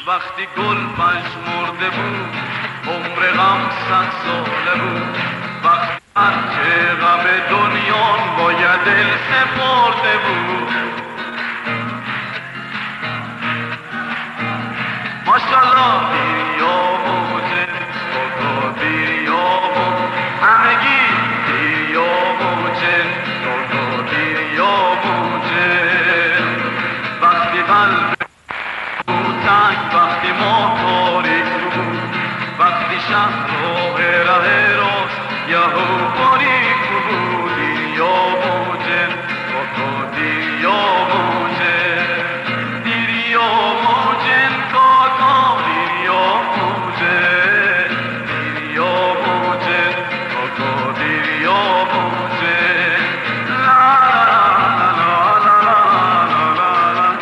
وقتی گل پژمرده بود عمر غم 100 ساله بود. وقتی هرچه غم دنیا باید دل سپرده بود. ماشالله دیریاموزه بابا دیریامو همگی دیریاموزه بابا دیریاموزه. وقتی قلب بود تنگ، وقتی ما تاریک بود، وقتی شهر ره راست یهو باریک بود. دیریاموزه بابا دیریاموزه دیریاموزه کاکا دیریاموزه دیریاموزه کاکا دیریاموزه. لا لا لا لا لا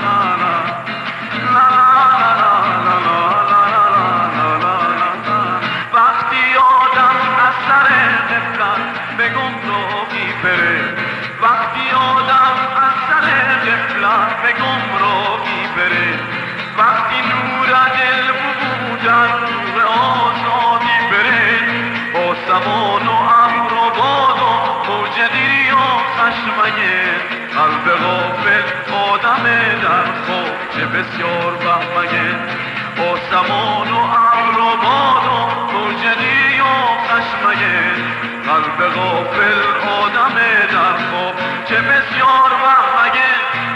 لا. وقتی آدم از سر غفلت به گمراهی بره، وقتی آدم از سر غفلت به گمراهی بره، وقتی نور دل بودن نور آزادی بره، با زمان و امر و باد و موج دیری و خشمگه قلب غافل آدم در خواب چه بسیار بهمگه. با زمان و امر و باد و موج دیری و خشمگه قلب غافل آدم در خواب چه بسیار بهمگه.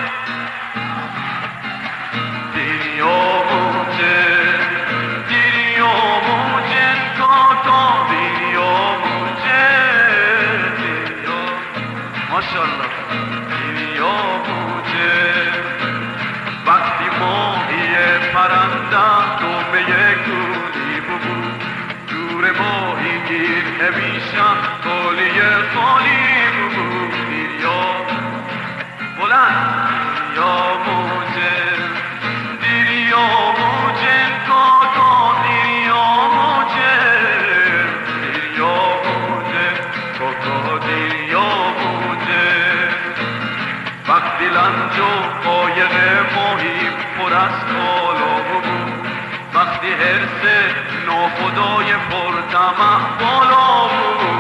دیریاموزه دیریاموزه کاکا دیریاموزه ماشالله دیریاموزه. وقتی ماهی پرنده دومه کوری بود، دور ماهی گیر همیشه خالی خالی بود. دیریام بلند دیریاموزه دیریاموزه کاکا دیریاموزه دیریاموزه کاکا دیریاموزه. وقتی لنج و قایق ماهی پر از کالا بود، وقتی حرص ناخدای پرطمع بالا بود.